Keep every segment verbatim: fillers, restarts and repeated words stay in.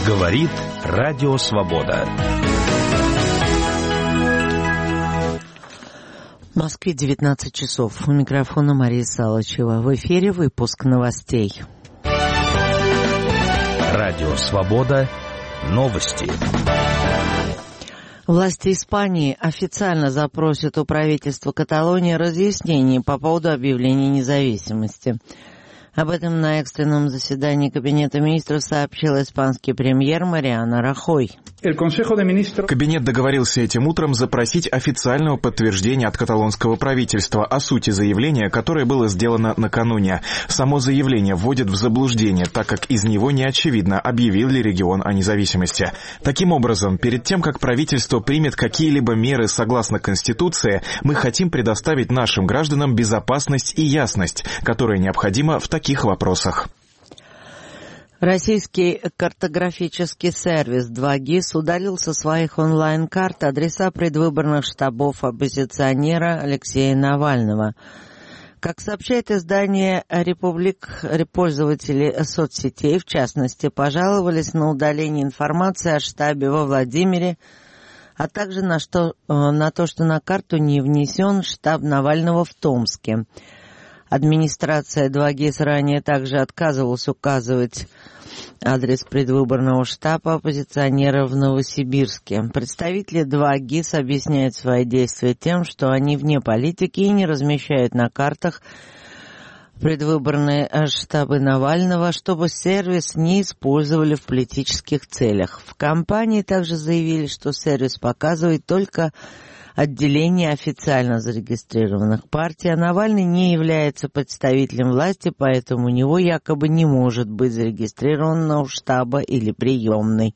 Говорит Радио Свобода. В Москве девятнадцать часов. У микрофона Мария Салычева. В эфире выпуск новостей. Радио Свобода. Новости. Власти Испании официально запросят у правительства Каталонии разъяснений по поводу объявления независимости. Об этом на экстренном заседании Кабинета министров сообщил испанский премьер Мариано Рахой. Кабинет договорился этим утром запросить официального подтверждения от каталонского правительства о сути заявления, которое было сделано накануне. Само заявление вводит в заблуждение, так как из него не очевидно, объявил ли регион о независимости. Таким образом, перед тем, как правительство примет какие-либо меры согласно Конституции, мы хотим предоставить нашим гражданам безопасность и ясность, которая необходима в таких вопросах. Российский картографический сервис два гис удалил со своих онлайн-карт адреса предвыборных штабов оппозиционера Алексея Навального. Как сообщает издание «Републик», пользователи соцсетей, в частности, пожаловались на удаление информации о штабе во Владимире, а также на, что, на то, что на карту не внесен штаб Навального в Томске. Администрация два гис ранее также отказывалась указывать адрес предвыборного штаба оппозиционера в Новосибирске. Представители два гис объясняют свои действия тем, что они вне политики и не размещают на картах предвыборные штабы Навального, чтобы сервис не использовали в политических целях. В компании также заявили, что сервис показывает только отделение официально зарегистрированных партий, а Навальный не является представителем власти, поэтому у него якобы не может быть зарегистрированного штаба или приемной.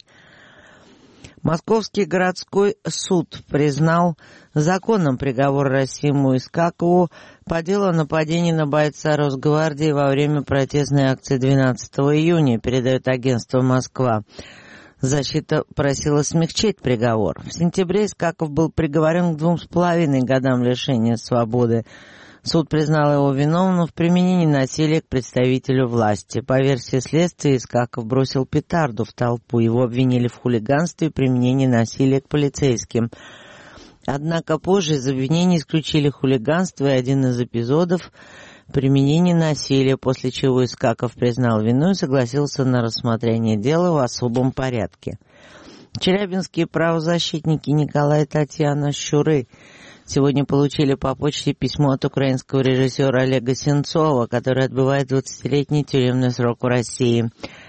Московский городской суд признал законным приговор Расиму Искакову по делу о нападении на бойца Росгвардии во время протестной акции двенадцатого июня, передает агентство «Москва». Защита просила смягчить приговор. В сентябре Искаков был приговорен к двум с половиной годам лишения свободы. Суд признал его виновным в применении насилия к представителю власти. По версии следствия, Искаков бросил петарду в толпу. Его обвинили в хулиганстве и применении насилия к полицейским. Однако позже из обвинений исключили хулиганство и один из эпизодов — применение насилия, после чего Искаков признал вину и согласился на рассмотрение дела в особом порядке. Челябинские правозащитники Николай и Татьяна Щуры сегодня получили по почте письмо от украинского режиссера Олега Сенцова, который отбывает двадцатилетний тюремный срок в России.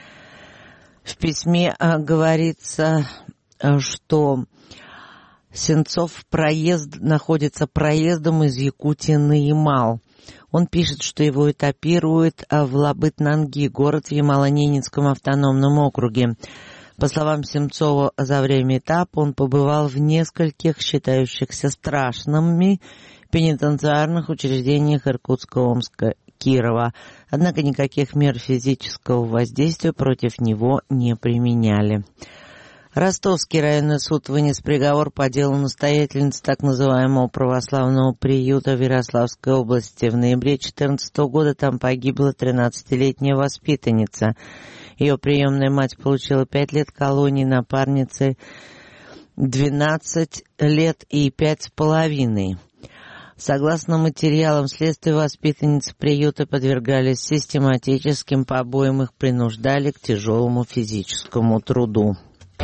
В письме говорится, что Сенцов проезд, находится проездом из Якутии на Ямал. Он пишет, что его этапируют в Лабыт-Нанги, город в Ямало-Ненецком автономном округе. По словам Сенцова, за время этапа он побывал в нескольких считающихся страшными пенитенциарных учреждениях Иркутска, Омска, Кирова. Однако никаких мер физического воздействия против него не применяли. Ростовский районный суд вынес приговор по делу настоятельницы так называемого православного приюта в Ярославской области. В ноябре две тысячи четырнадцатого года там погибла тринадцатилетняя воспитанница. Ее приемная мать получила пять лет колонии, напарницы двенадцать лет и пять с половиной. Согласно материалам следствия, воспитанницы приюта подвергались систематическим побоям, их принуждали к тяжелому физическому труду.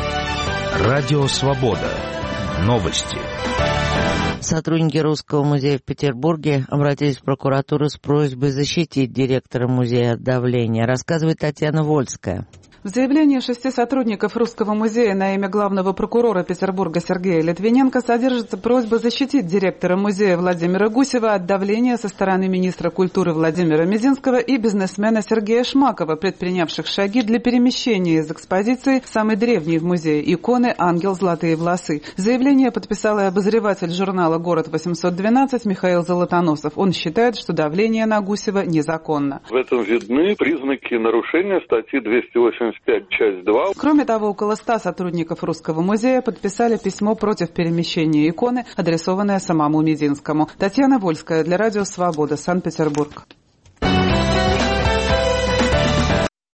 Радио Свобода. Новости. Сотрудники Русского музея в Петербурге обратились в прокуратуру с просьбой защитить директора музея от давления, рассказывает Татьяна Вольская. В заявлении шести сотрудников Русского музея на имя главного прокурора Петербурга Сергея Литвиненко содержится просьба защитить директора музея Владимира Гусева от давления со стороны министра культуры Владимира Мединского и бизнесмена Сергея Шмакова, предпринявших шаги для перемещения из экспозиции самой древней в музее иконы «Ангел Золотые волосы». Заявление подписал и обозреватель журнала «Город восемьсот двенадцать» Михаил Золотоносов. Он считает, что давление на Гусева незаконно. В этом видны признаки нарушения статьи двести восемьдесят пять, часть два. Кроме того, около ста сотрудников Русского музея подписали письмо против перемещения иконы, адресованное самому Мединскому. Татьяна Вольская для Радио Свобода, Санкт-Петербург.